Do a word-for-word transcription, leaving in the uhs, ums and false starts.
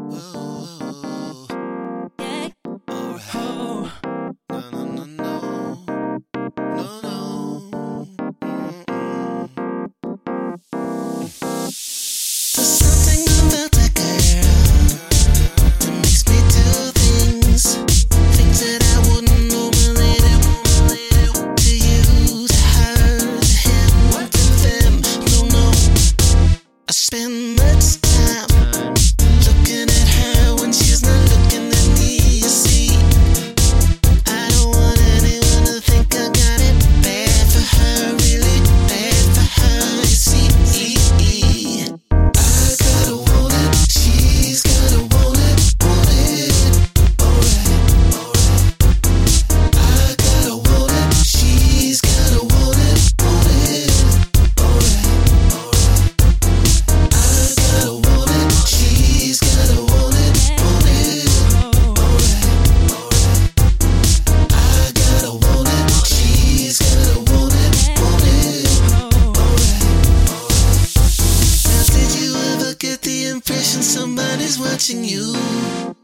Whoa, yeah. Alright. Oh. No, no, no, no. No, no. There's something about that girl that makes me do things, things that I wouldn't normally do. To you, to her, to him, to them. No, no. I spend much time looking at her when she's not looking at me. You see, I don't want anyone to think I got it bad for her, really bad for her. You see, I gotta want it, she's gotta want it, want it. Alright, alright. I gotta want it, she's gotta want it, want it. Alright, alright. I gotta want it, she's gotta want it, want it. Alright, alright. I gotta want it, she's gotta want it, want it. Alright, alright. Now did you ever get the impression somebody's watching you?